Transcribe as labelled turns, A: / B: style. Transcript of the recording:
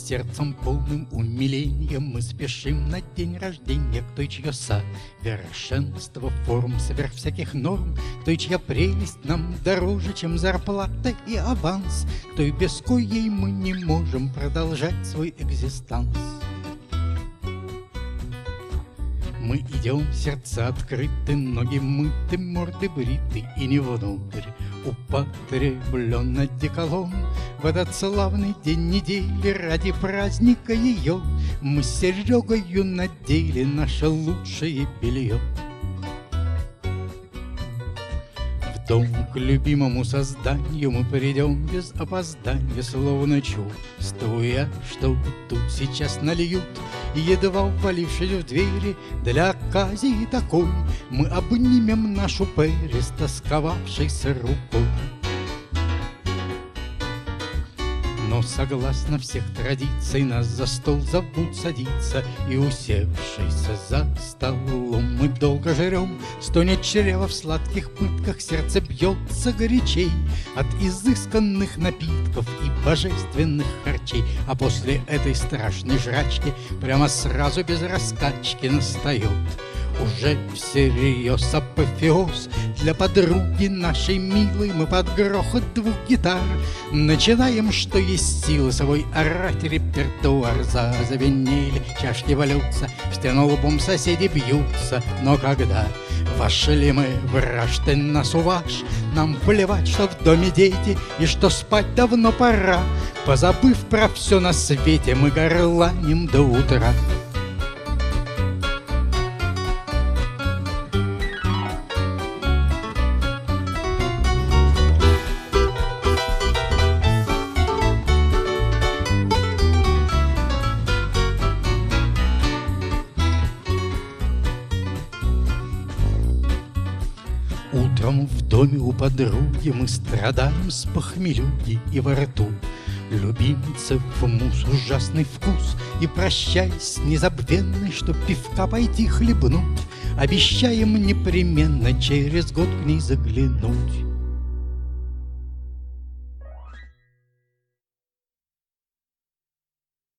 A: Сердцем полным умилением мы спешим на день рождения к той, чье совершенство форм сверх всяких норм, к той, чья прелесть нам дороже, чем зарплата и аванс, к той, без коей мы не можем продолжать свой экзистанс. Мы идем, сердца открыты, ноги мыты, морды бриты, и не внутрь употреблен одеколон. В этот славный день недели ради праздника ее мы с Серегою надели наше лучшее белье. В дом к любимому созданию мы придем без опоздания, словно чувствуя, что тут сейчас нальют. И едва ввалившись в двери для оказии такой, мы обнимем нашу Пэри, стосковавшейся рукой. Но согласно всех традиций нас за стол зовут садиться, и, усевшись за столом, мы долго жрем. Стонет чрево в сладких пытках, сердце бьется горячей от изысканных напитков и божественных харчей. А после этой страшной жрачки прямо сразу без раскачки настает уже всерьез апофеоз. Для подруги нашей милой мы под грохот двух гитар начинаем, что есть силы, свой орать репертуар. Зазвенели, чашки валются, в стену лбом соседи бьются. Но когда вошли мы в Раштын на Суваш, нам плевать, что в доме дети и что спать давно пора. Позабыв про все на свете, мы горланим до утра. Утром в доме у подруги мы страдаем с похмелюги, и во рту любимцев мусс, ужасный вкус. И, прощаясь незабвенный, чтоб пивка пойти хлебнуть, обещаем непременно через год к ней заглянуть.